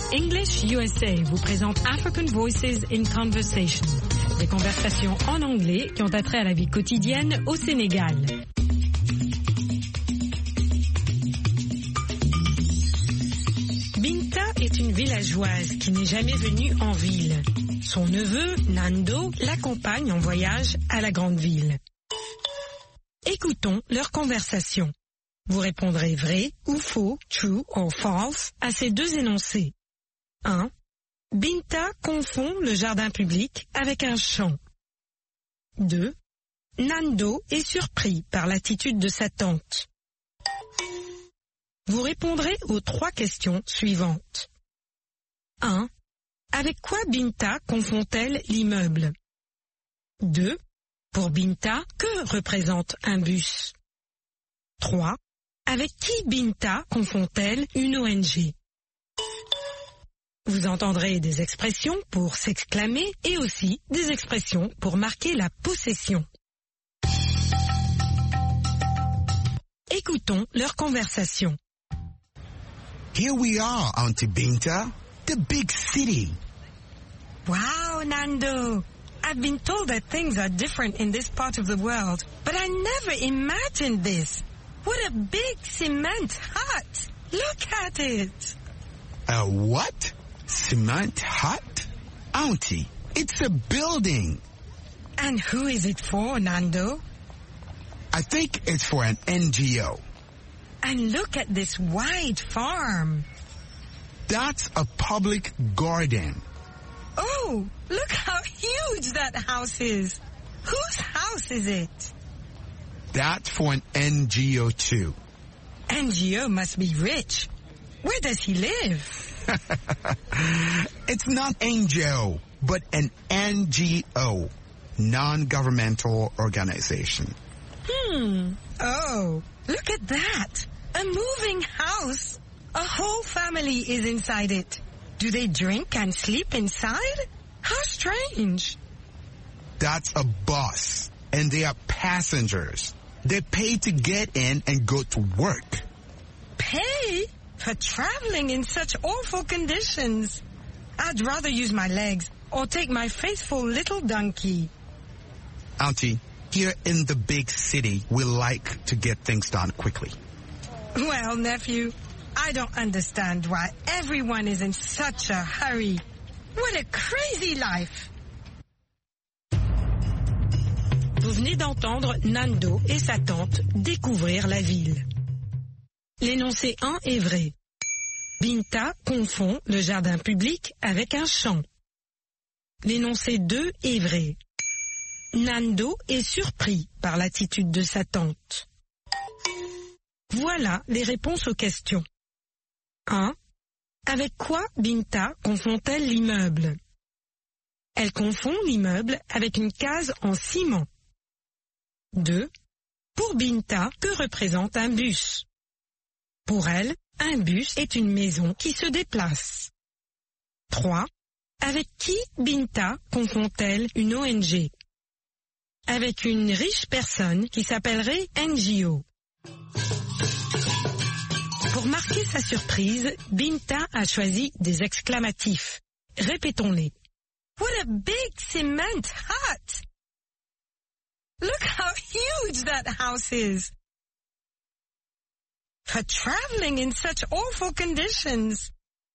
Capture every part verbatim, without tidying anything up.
English U S A vous présente African Voices in Conversation, des conversations en anglais qui ont attrait à la vie quotidienne au Sénégal. Binta est une villageoise qui n'est jamais venue en ville. Son neveu, Nando, l'accompagne en voyage à la grande ville. Écoutons leur conversation. Vous répondrez vrai ou faux, true or false, à ces deux énoncés. un. Binta confond le jardin public avec un champ. deux. Nando est surpris par l'attitude de sa tante. Vous répondrez aux trois questions suivantes. un. Avec quoi Binta confond-elle l'immeuble? deux. Pour Binta, que représente un bus? trois. Avec qui Binta confond-elle une O N G? Vous entendrez des expressions pour s'exclamer et aussi des expressions pour marquer la possession. Écoutons leur conversation. Here we are, Auntie Binta, the big city. Wow, Nando! I've been told that things are different in this part of the world, but I never imagined this. What a big cement hut! Look at it! A what? Cement hut? Auntie, it's a building. And who is it for, Nando? I think it's for an N G O. And look at this wide farm. That's a public garden. Oh, look how huge that house is. Whose house is it? That's for an N G O too. N G O must be rich. Where does he live? It's not N G O, but an N G O, non-governmental organization. Hmm. Oh, look at that. A moving house. A whole family is inside it. Do they drink and sleep inside? How strange. That's a bus, and they are passengers. They pay to get in and go to work. Pay? For traveling in such awful conditions. I'd rather use my legs or take my faithful little donkey. Auntie, here in the big city, we like to get things done quickly. Well, nephew, I don't understand why everyone is in such a hurry. What a crazy life! Vous venez d'entendre Nando et sa tante découvrir la ville. L'énoncé un est vrai. Binta confond le jardin public avec un champ. L'énoncé deux est vrai. Nando est surpris par l'attitude de sa tante. Voilà les réponses aux questions. un. Avec quoi Binta confond-elle l'immeuble? Elle confond l'immeuble avec une case en ciment. deux. Pour Binta, que représente un bus? Pour elle, un bus est une maison qui se déplace. trois. Avec qui Binta confond-elle une O N G? Avec une riche personne qui s'appellerait N G O. Pour marquer sa surprise, Binta a choisi des exclamatifs. Répétons-les. What a big cement hut! Look how huge that house is! For traveling in such awful conditions.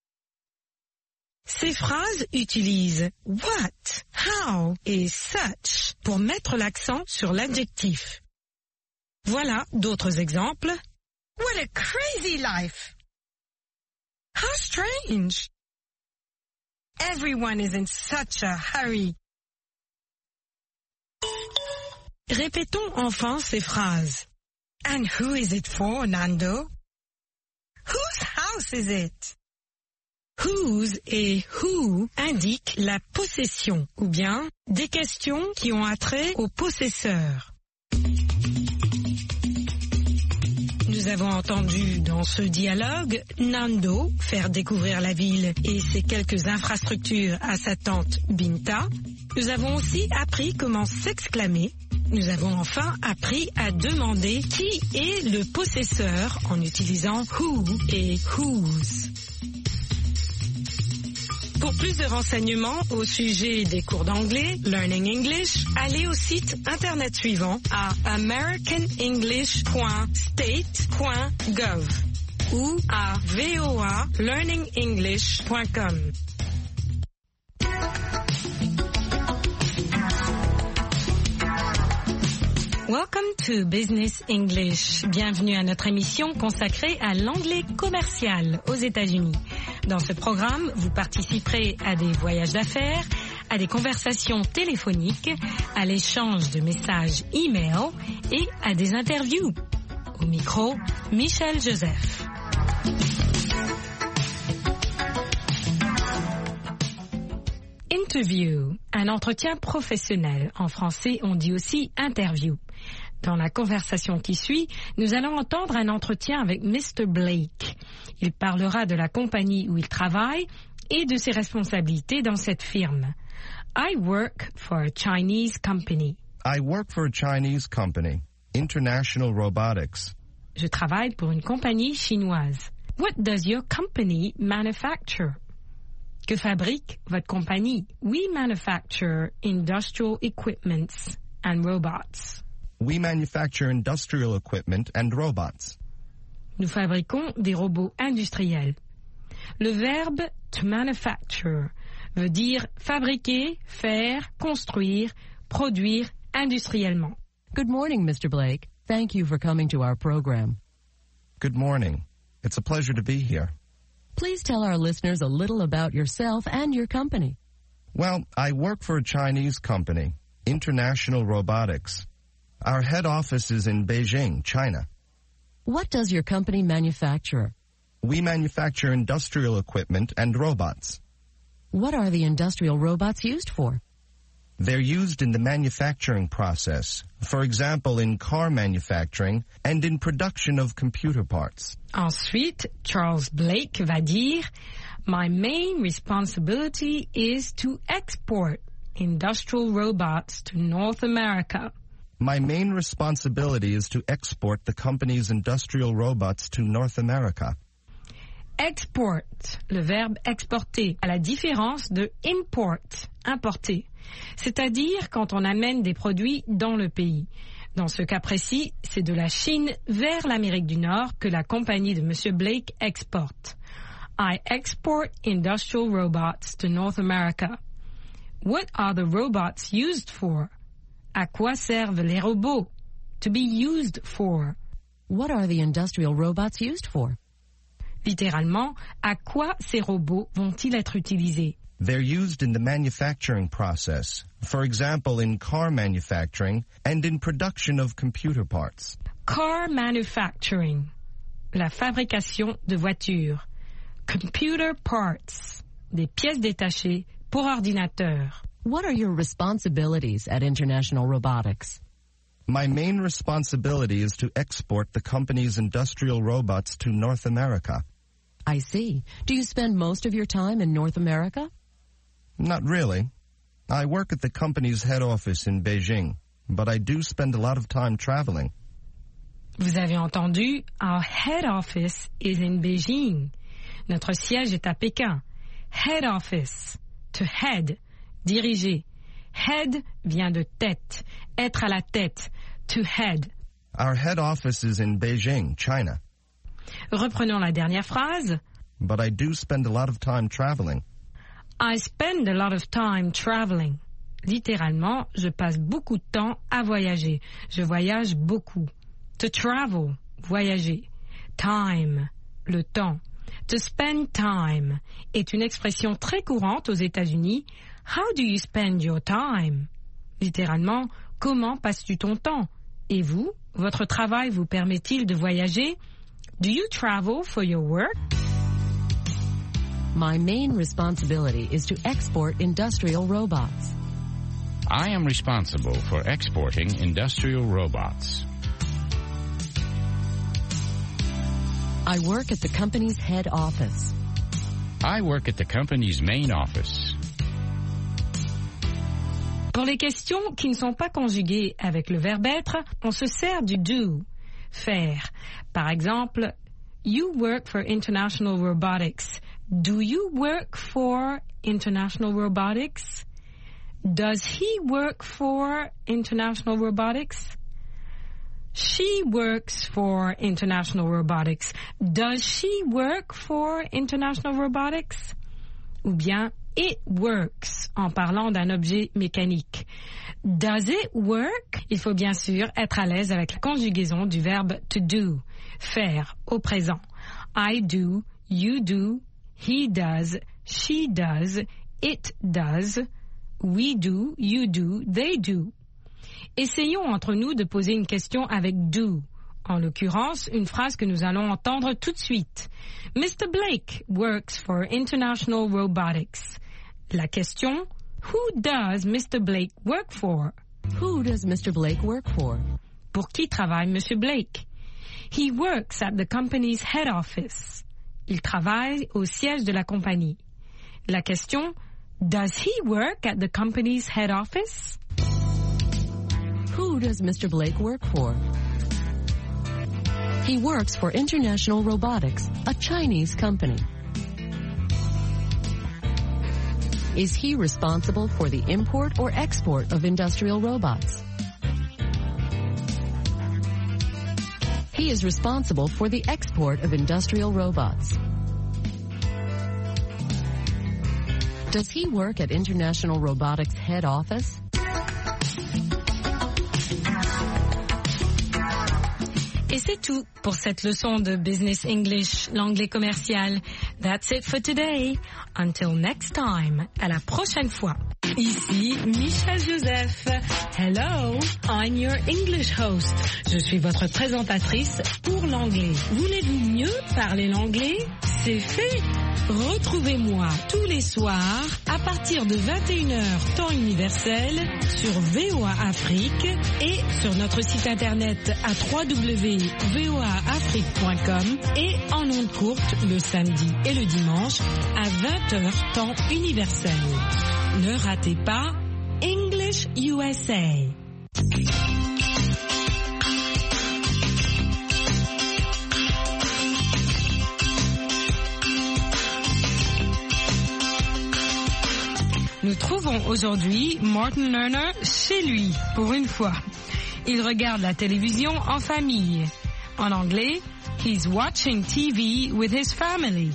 Ces phrases utilisent what, how et such pour mettre l'accent sur l'adjectif. Voilà d'autres exemples. What a crazy life! How strange! Everyone is in such a hurry. Répétons enfin ces phrases. And who is it for, Nando? Whose house is it? Whose et who indiquent la possession, ou bien des questions qui ont attrait au possesseur. Nous avons entendu dans ce dialogue Nando faire découvrir la ville et ses quelques infrastructures à sa tante Binta. Nous avons aussi appris comment s'exclamer. Nous avons enfin appris à demander qui est le possesseur en utilisant who et whose. Pour plus de renseignements au sujet des cours d'anglais, Learning English, allez au site internet suivant à american english point state point gov ou à v o a learning english point com. Welcome to Business English. Bienvenue à notre émission consacrée à l'anglais commercial aux États-Unis. Dans ce programme, vous participerez à des voyages d'affaires, à des conversations téléphoniques, à l'échange de messages e-mail et à des interviews. Au micro, Michel Joseph. Interview, un entretien professionnel. En français, on dit aussi interview. Dans la conversation qui suit, nous allons entendre un entretien avec mister Blake. Il parlera de la compagnie où il travaille et de ses responsabilités dans cette firme. I work for a Chinese company. I work for a Chinese company, International Robotics. Je travaille pour une compagnie chinoise. What does your company manufacture? Que fabrique votre compagnie? We manufacture industrial equipments and robots. We manufacture industrial equipment and robots. Nous fabriquons des robots industriels. Le verbe to manufacture veut dire fabriquer, faire, construire, produire industriellement. Good morning, mister Blake. Thank you for coming to our program. Good morning. It's a pleasure to be here. Please tell our listeners a little about yourself and your company. Well, I work for a Chinese company, International Robotics. Our head office is in Beijing, China. What does your company manufacture? We manufacture industrial equipment and robots. What are the industrial robots used for? They're used in the manufacturing process, for example, in car manufacturing and in production of computer parts. Ensuite, Charles Blake va dire, My main responsibility is to export industrial robots to North America. My main responsibility is to export the company's industrial robots to North America. Export, le verbe exporter, à la différence de import, importer. C'est-à-dire quand on amène des produits dans le pays. Dans ce cas précis, c'est de la Chine vers l'Amérique du Nord que la compagnie de monsieur Blake exporte. I export industrial robots to North America. What are the robots used for? À quoi servent les robots? To be used for. What are the industrial robots used for? Littéralement, à quoi ces robots vont-ils être utilisés? They're used in the manufacturing process, for example, in car manufacturing and in production of computer parts. Car manufacturing, la fabrication de voitures. Computer parts, des pièces détachées pour ordinateur. What are your responsibilities at International Robotics? My main responsibility is to export the company's industrial robots to North America. I see. Do you spend most of your time in North America? Not really. I work at the company's head office in Beijing, but I do spend a lot of time traveling. Vous avez entendu, our head office is in Beijing. Notre siège est à Pékin. Head office, to head, diriger. Head vient de tête, être à la tête, to head. Our head office is in Beijing, China. Reprenons la dernière phrase. But I do spend a lot of time traveling. I spend a lot of time traveling. Littéralement, je passe beaucoup de temps à voyager. Je voyage beaucoup. To travel, voyager. Time, le temps. To spend time est une expression très courante aux États-Unis. How do you spend your time? Littéralement, comment passes-tu ton temps? Et vous, votre travail vous permet-il de voyager? Do you travel for your work? My main responsibility is to export industrial robots. I am responsible for exporting industrial robots. I work at the company's head office. I work at the company's main office. Pour les questions qui ne sont pas conjuguées avec le verbe être, on se sert du do, faire. Par exemple, you work for International Robotics. Do you work for International Robotics? Does he work for International Robotics? She works for International Robotics. Does she work for International Robotics? Ou bien it works en parlant d'un objet mécanique. Does it work? Il faut bien sûr être à l'aise avec la conjugaison du verbe to do, faire au présent. I do, you do, he does, she does, it does, we do, you do, they do. Essayons entre nous de poser une question avec do. En l'occurrence, une phrase que nous allons entendre tout de suite. Mister Blake works for International Robotics. La question, who does Mister Blake work for? Who does Mister Blake work for? Pour qui travaille Monsieur Blake? He works at the company's head office. Il travaille au siège de la compagnie. La question, does he work at the company's head office? Who does Mister Blake work for? He works for International Robotics, a Chinese company. Is he responsible for the import or export of industrial robots? He is responsible for the export of industrial robots. Does he work at International Robotics head office? Et c'est tout pour cette leçon de Business English, l'anglais commercial. That's it for today. Until next time. À la prochaine fois. Ici Michel Joseph. Hello, I'm your English host. Je suis votre présentatrice pour l'anglais. Voulez-vous mieux parler l'anglais? C'est fait. Retrouvez-moi tous les soirs à partir de vingt et une heures temps universel sur V O A Afrique et sur notre site internet à w w w point v o a afrique point com et en ondes courtes le samedi et le dimanche à vingt heures temps universel. Ne ratez pas English U S A. Nous trouvons aujourd'hui Martin Lerner chez lui, pour une fois. Il regarde la télévision en famille. En anglais, he's watching T V with his family.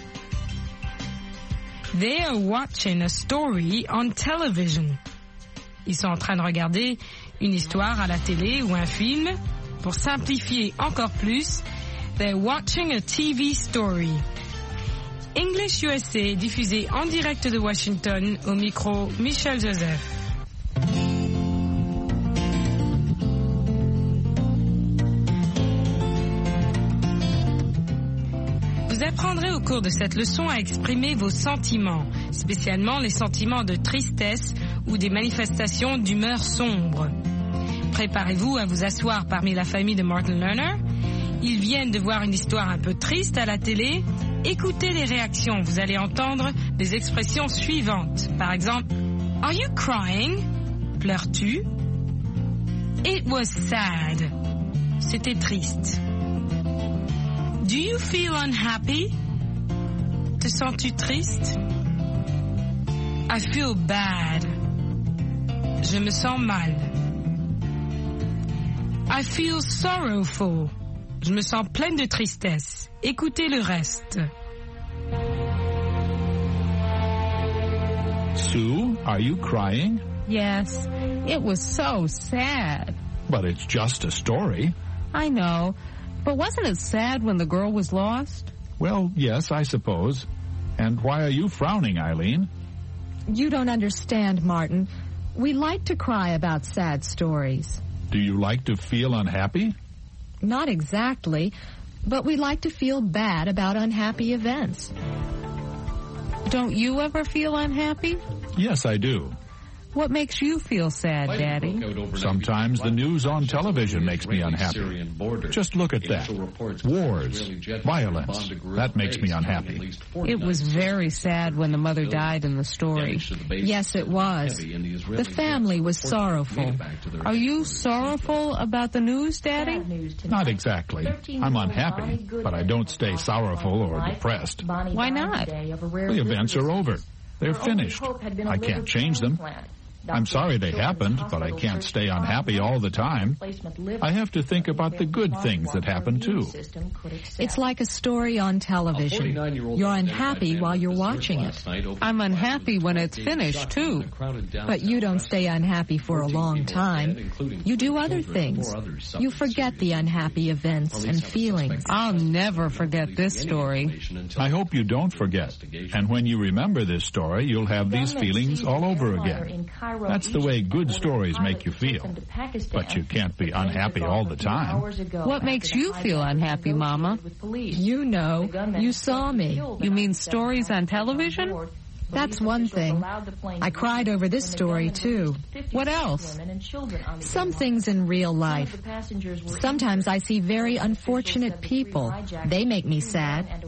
They are watching a story on television. Ils sont en train de regarder une histoire à la télé ou un film. Pour simplifier encore plus, they're watching a T V story. English U S A, diffusé en direct de Washington, au micro Michel Joseph. Vous apprendrez au cours de cette leçon à exprimer vos sentiments, spécialement les sentiments de tristesse ou des manifestations d'humeur sombre. Préparez-vous à vous asseoir parmi la famille de Martin Lerner. Ils viennent de voir une histoire un peu triste à la télé. Écoutez les réactions, vous allez entendre des expressions suivantes. Par exemple, Are you crying? Pleures-tu? It was sad. C'était triste. Do you feel unhappy? Te sens-tu triste? I feel bad. Je me sens mal. I feel sorrowful. Je me sens pleine de tristesse. Écoutez le reste. Sue, are you crying? Yes, it was so sad. But it's just a story. I know, but wasn't it sad when the girl was lost? Well, yes, I suppose. And why are you frowning, Eileen? You don't understand, Martin. We like to cry about sad stories. Do you like to feel unhappy? Not exactly, but we like to feel bad about unhappy events. Don't you ever feel unhappy? Yes, I do. What makes you feel sad, Daddy? Sometimes the news on television makes me unhappy. Just look at that. Wars, violence. That makes me unhappy. It was very sad when the mother died in the story. Yes, it was. The family was sorrowful. Are you sorrowful about the news, Daddy? Not exactly. I'm unhappy, but I don't stay sorrowful or depressed. Why not? The events are over. They're finished. I can't change them. I'm sorry they happened, but I can't stay unhappy all the time. I have to think about the good things that happen, too. It's like a story on television. You're unhappy while you're watching it. I'm unhappy when it's finished, too. But you don't stay unhappy for a long time. You do other things. You forget the unhappy events and feelings. I'll never forget this story. I hope you don't forget. And when you remember this story, you'll have these feelings all over again. That's the way good stories make you feel. But you can't be unhappy all the time. What makes you feel unhappy, Mama? You know. You saw me. You mean stories on television? That's one thing. I cried over this story, too. What else? Some things in real life. Sometimes I see very unfortunate people. They make me sad.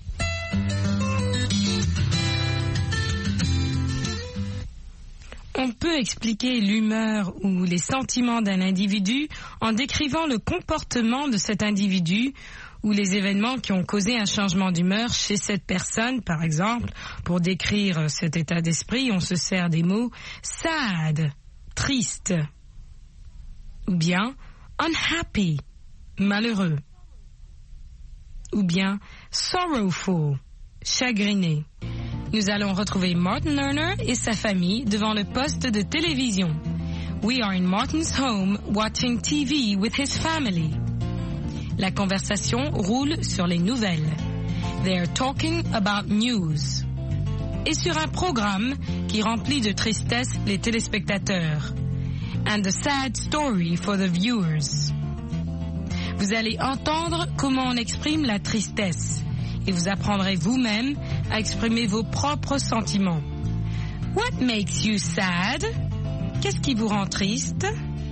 On peut expliquer l'humeur ou les sentiments d'un individu en décrivant le comportement de cet individu ou les événements qui ont causé un changement d'humeur chez cette personne. Par exemple, pour décrire cet état d'esprit, on se sert des mots sad, triste, ou bien unhappy, malheureux, ou bien sorrowful, chagriné. Nous allons retrouver Martin Lerner et sa famille devant le poste de télévision. We are in Martin's home watching T V with his family. La conversation roule sur les nouvelles. They are talking about news. Et sur un programme qui remplit de tristesse les téléspectateurs. And a sad story for the viewers. Vous allez entendre comment on exprime la tristesse. Et vous apprendrez vous-même à exprimer vos propres sentiments. What makes you sad? Qu'est-ce qui vous rend triste?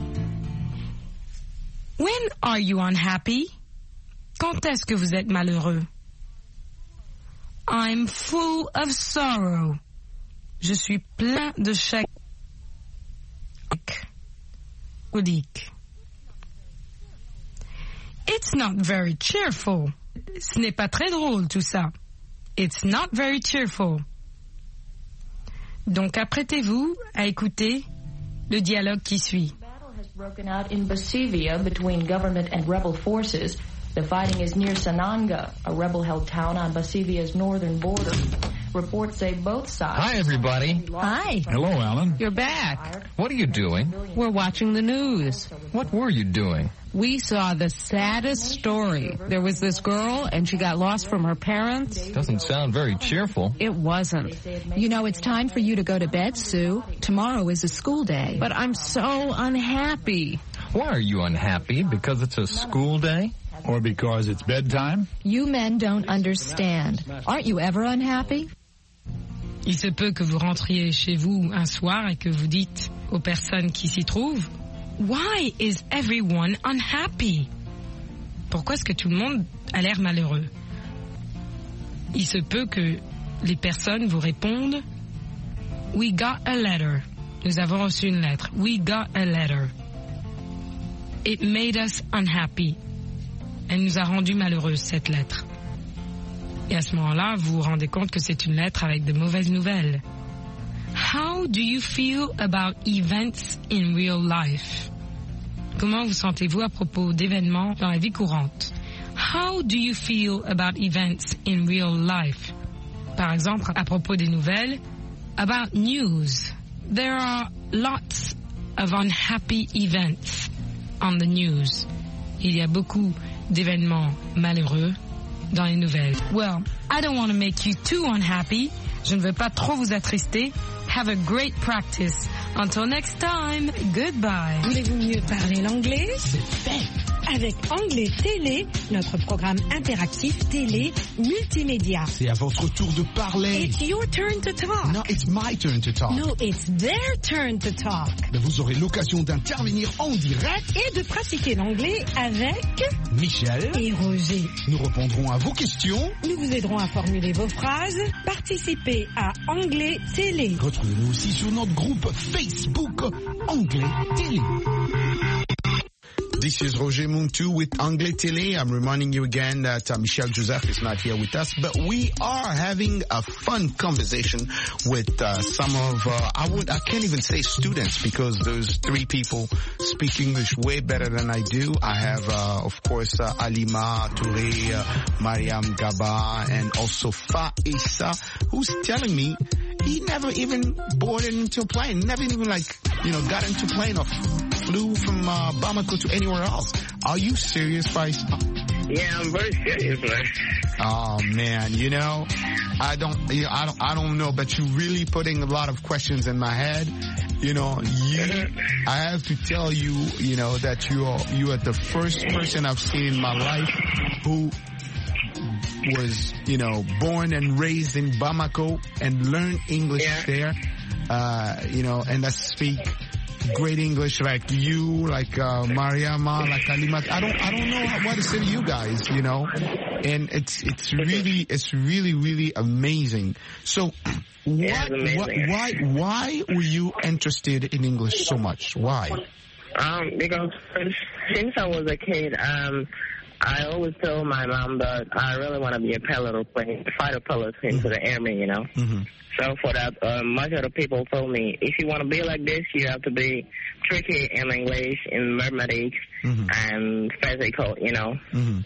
When are you unhappy? Quand est-ce que vous êtes malheureux? I'm full of sorrow. Je suis plein de chagrin. It's not very cheerful. Ce n'est pas très drôle tout ça. It's not very cheerful. Donc apprêtez-vous à écouter le dialogue qui suit. The battle has broken out in Basivia between government and rebel forces. The fighting is near Sananga, a rebel-held town on Basivia's northern border. Reports say both sides... Hi, everybody. Hi. Hello, Alan. You're back. What are you doing? We're watching the news. What were you doing? We saw the saddest story. There was this girl, and she got lost from her parents. Doesn't sound very cheerful. It wasn't. You know, it's time for you to go to bed, Sue. Tomorrow is a school day. But I'm so unhappy. Why are you unhappy? Because it's a school day? Or because it's bedtime? You men don't understand. Aren't you ever unhappy? Il se peut que vous rentriez chez vous un soir et que vous dites aux personnes qui s'y trouvent, Why is everyone unhappy? Pourquoi est-ce que tout le monde a l'air malheureux? Il se peut que les personnes vous répondent, We got a letter. Nous avons reçu une lettre. We got a letter. It made us unhappy. Elle nous a rendu malheureuses, cette lettre. Et à ce moment-là, vous vous rendez compte que c'est une lettre avec de mauvaises nouvelles. How do you feel about events in real life? Comment vous sentez-vous à propos d'événements dans la vie courante? How do you feel about events in real life? Par exemple, à propos des nouvelles, about news. There are lots of unhappy events on the news. Il y a beaucoup d'événements malheureux dans les nouvelles. Well, I don't want to make you too unhappy. Je ne veux pas trop vous attrister. Have a great practice. Until next time, goodbye. Voulez-vous mieux parler l'anglais? C'est fait. avec Anglais Télé, notre programme interactif télé multimédia. C'est à votre tour de parler. It's your turn to talk. No, it's my turn to talk. No, it's their turn to talk. Mais vous aurez l'occasion d'intervenir en direct et de pratiquer l'anglais avec Michel et Roger. Nous répondrons à vos questions. Nous vous aiderons à formuler vos phrases. Participez à Anglais Télé. Retrouvez-nous aussi sur notre groupe Facebook Anglais Télé. This is Roger Muntu with Anglais Télé. I'm reminding you again that uh, Michel Joseph is not here with us, but we are having a fun conversation with uh, some of, uh, I would, I can't even say students because those three people speak English way better than I do. I have, uh, of course, uh, Alima Touré, uh, Mariam Gaba, and also Faisa, who's telling me he never even boarded into a plane, never even like, you know, got into a plane or flew from uh, Bamako to anywhere else. Are you serious, Faisa? Yeah, I'm very serious, man. Oh man, you know, I don't, you know, I don't, I don't know, but you're really putting a lot of questions in my head. You know, you, I have to tell you, you know, that you are, you are the first person I've seen in my life who was, you know, born and raised in Bamako and learned English yeah. there, uh, you know, and I speak great English like you, like uh, Mariama, like Alima. I don't, I don't know what to say to you guys, you know, and it's, it's really, it's really, really amazing. So, what, yeah, amazing. what, why, why were you interested in English so much? Why? Um, because since I was a kid, um, I always told my mom that I really want to be a pilot or plane, fighter pilot into the army, you know. Mm-hmm. So for that, uh, much of the people told me, if you want to be like this, you have to be tricky in English, in mathematics, mm-hmm. and physical, you know. Mm-hmm.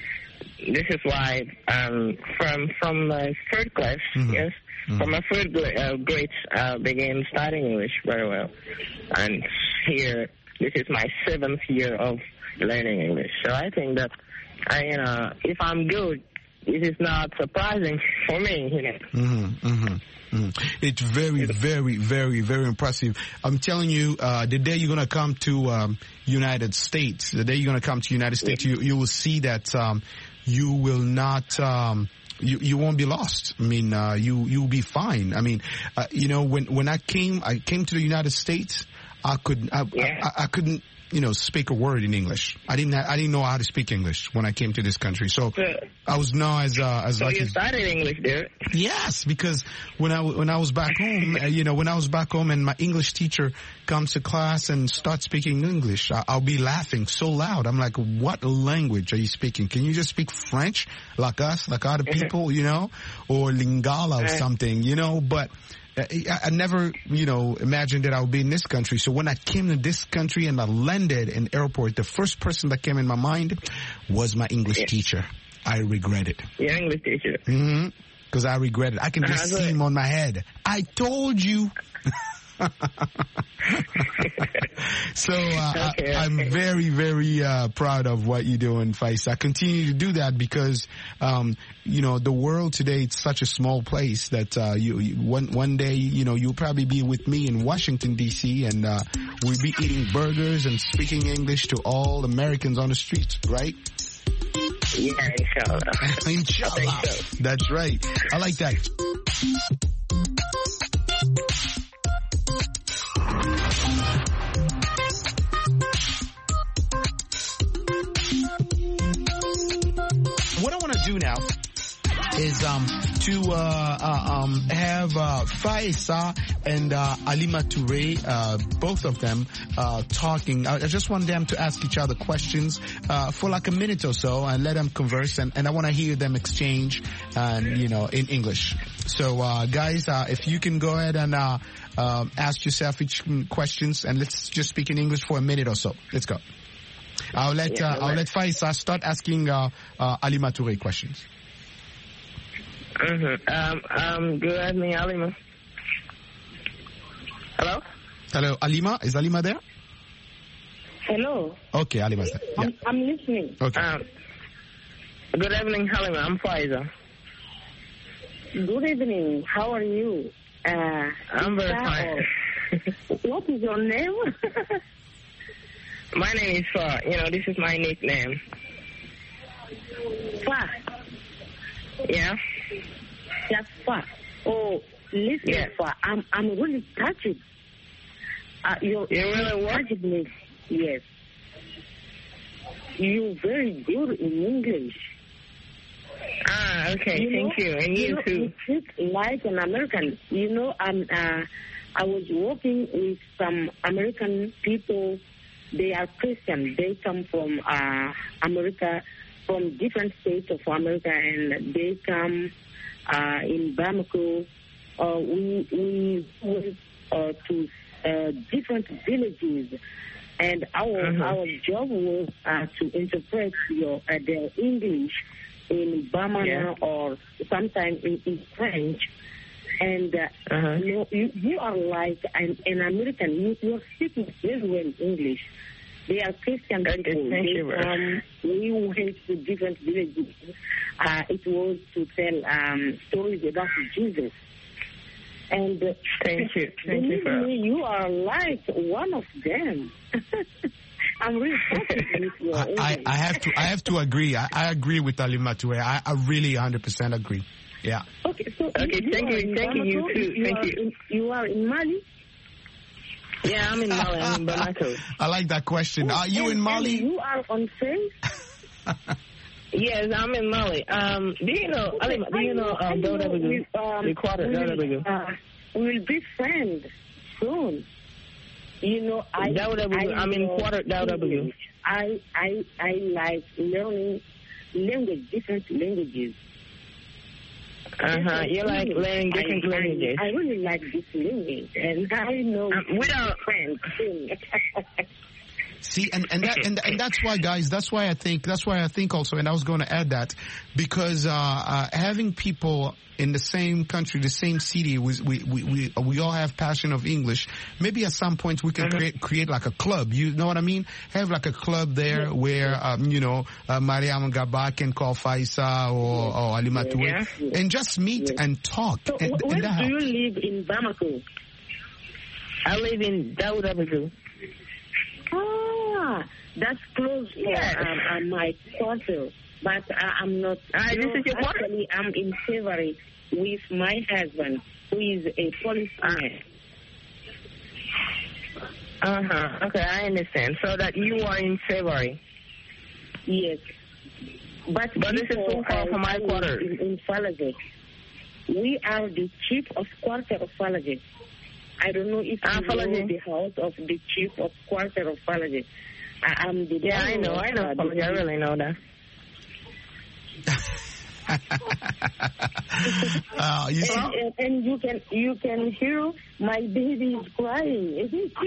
This is why um, from from uh, third class, mm-hmm. yes, mm-hmm. from my third uh, grade, I began studying English very well. And here, this is my seventh year of learning English. So I think that, I, you know, if I'm good, it is not surprising for me, you know. Mm-hmm, mm-hmm. Mm. It's very, very, very, very impressive. I'm telling you, uh, the day you're going to come to um, United States, the day you're going to come to United States, you, you will see that um, you will not, um, you, you won't be lost. I mean, uh, you, you'll be fine. I mean, uh, you know, when, when I came, I came to the United States, I could, I, yeah. I, I couldn't, you know, speak a word in English. I didn't, I didn't know how to speak English when I came to this country. So, so I was known as, uh, as so like. you studied English, dude? Yes, because when I, when I was back home, uh, you know, when I was back home and my English teacher comes to class and starts speaking English, I, I'll be laughing so loud. I'm like, what language are you speaking? Can you just speak French like us, like other people, you know, or Lingala or something, you know, but I, I never, you know, imagined that I would be in this country. So when I came to this country and I landed in the airport, the first person that came in my mind was my English yeah. teacher. I regret it. Your English teacher? Mm-hmm. Because I regret it. I can just uh, see him on my head. I told you. So uh, okay, I, I'm okay. very, very uh, proud of what you do in Faisa. I continue to do that because, um, you know, the world today, it's such a small place that uh, you, you one one day, you know, you'll probably be with me in Washington, D C, and uh, we'll be eating burgers and speaking English to all Americans on the streets, right? Yeah, inshallah. Inshallah. So. That's right. I like that. What I want to do now is um to uh, uh um have uh Faisa and uh Alima Touré, uh both of them uh talking. I, I just want them to ask each other questions uh for like a minute or so and let them converse, and, and I want to hear them exchange and you know in English. So uh guys, uh if you can go ahead and uh um ask yourself each questions, and let's just speak in English for a minute or so. Let's go. I'll let uh, I'll let Faisa start asking uh, uh, Alima Touré questions. Mm-hmm. Um, um, good evening, Alima. Hello? Hello, Alima. Is Alima there? Hello. Okay, Alima's there. Yeah. I'm, I'm listening. Okay. Um, good evening, Alima. I'm Faisa. Good evening. How are you? Uh, I'm very fine. What is your name? My name is Fa. You know, this is my nickname. Fa. Yeah. Just Fa. Oh, listen, yeah. Fa. I'm I'm really touched. Uh, you you really what? touched me. Yes. You're very good in English. Ah, okay. You Thank know, you, and you, you know, too. You speak like an American. You know, I'm. Uh, I was working with some American people. They are Christian. They come from uh, America, from different states of America, and they come uh, in Bamako. Uh, we we went uh, to uh, different villages, and our uh-huh. our job was uh, to interpret your uh, their English in Bamana yeah. or sometimes in, in French. And uh, uh-huh. you, know, you you are like an, an American. You you are speaking very well English. They are Christian okay, people. Thank they, you. um, we went to different villages. Uh, it was to tell um, stories about Jesus. And uh, thank you. Thank you, for me, you are like one of them. I'm really happy with your I, I, I have to I have to agree. I, I agree with Alimatoue. I, I really one hundred percent agree. Yeah. Okay, so okay, you, thank you you, thank you, you too. You thank are you. In, you are in Mali? Yeah, I'm in Mali. I'm in Bamako. I like that question. Oh, are you and, in Mali? You are on Face? Yes, I'm in Mali. Um, do you know? Okay, do you know? Um, know we, um, the quarter. We uh, will be friends soon. You know, I. I I'm in quarter. W. I I I like learning language, different languages. Uh huh. You like learning different I, languages. I, I really like this language, and I know um, we are friends soon. See, and and, that, and and that's why, guys. That's why I think. That's why I think also. And I was going to add that because uh, uh, having people in the same country, the same city, we we we we, we all have passion of English. Maybe at some point we can mm-hmm. create create like a club. You know what I mean? Have like a club there yeah. where um, you know uh, Mariam Gaba can call Faisa or, or Alimatoue yeah. and just meet yeah. and talk. So and, where and do you live in Bamako? I live in Daouda. Ah, that's close to yes. um, uh, my quarter, but uh, I'm not. Ah, this is your quarter? Actually, I'm in February with my husband, who is a policeman. Uh huh. Okay, I understand. So that you are in February. Yes, but but this is so far from my quarter. In, in Falajeh, we are the chief of quarter of Falajeh. I don't know if ah, you know Falajeh. the house of the chief of quarter of Falajeh. I am the yeah, I know, I know. Uh, Falajeh. I really know that. uh, you see? and, and, and you can you can hear my baby is crying.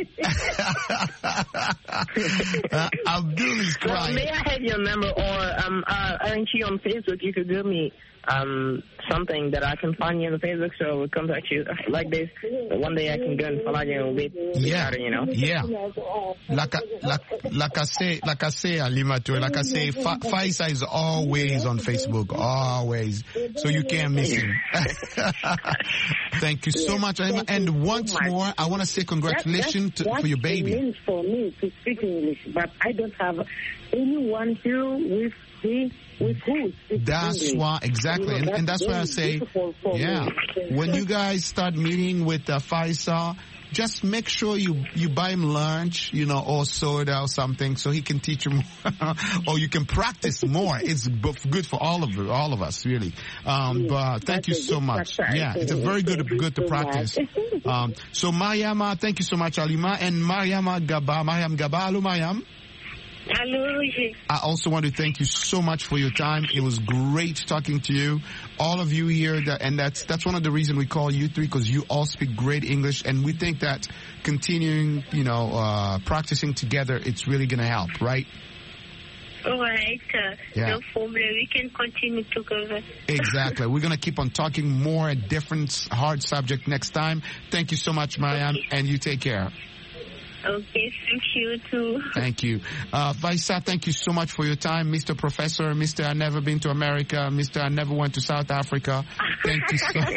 uh, Abdul is crying. Well, may I have your number, or um, uh, aren't you on Facebook? You could give me um something that I can find you on Facebook, so we'll contact you like this. One day I can go and follow you and we'll be yeah, together, you know. Yeah. Like I, like, like I say, like I say, Alimatoue, like I say, Fa- Faisa is always on Facebook, always. So you can't miss him. Thank you so much. And, and once more, I want to say congratulations that, to, for your baby. It means for me to speak English, but I don't have anyone here with me. With who? That's English. why, exactly, you know, and, and that's why I say, yeah, when you guys start meeting with uh, Faisa, just make sure you you buy him lunch, you know, or soda or something, so he can teach you more, or you can practice more. It's good for all of all of us, really. Um, yes, but thank you so much. Yeah, it's a very good good to practice. Um, so Mariama, thank you so much, Alima, and Mariama Gaba, Mariam Gaba, hello Mariam. Hello. I also want to thank you so much for your time. It was great talking to you. All of you here, that, and that's that's one of the reasons we call you three, because you all speak great English, and we think that continuing, you know, uh, practicing together, it's really going to help, right? All right. Uh, yeah. No problem. We can continue together. Exactly. We're going to keep on talking more at different hard subject next time. Thank you so much, Mariam, okay. And you take care. Okay, thank you too. Thank you. Uh, Faisa, thank you so much for your time. Mister Professor, Mister I never been to America, Mister I never went to South Africa. Thank you so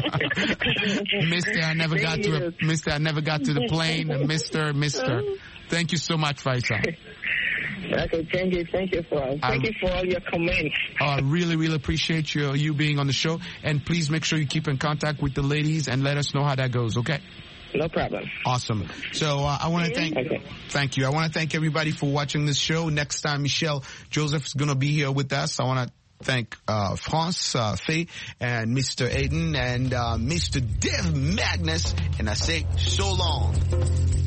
Mister I never got to a, Mister I never got to the plane, Mister Mister Thank you so much, Faisal. Okay, thank you, thank you for thank I, you for all your comments. I uh, really, really appreciate you you being on the show, and please make sure you keep in contact with the ladies and let us know how that goes. Okay. No problem. Awesome. So uh, I want to thank, okay. thank you. I want to thank everybody for watching this show. Next time, Michelle Joseph is going to be here with us. I want to thank uh, France, uh, Faye, and Mister Aiden, and uh, Mister Dev Magnus, and I say so long.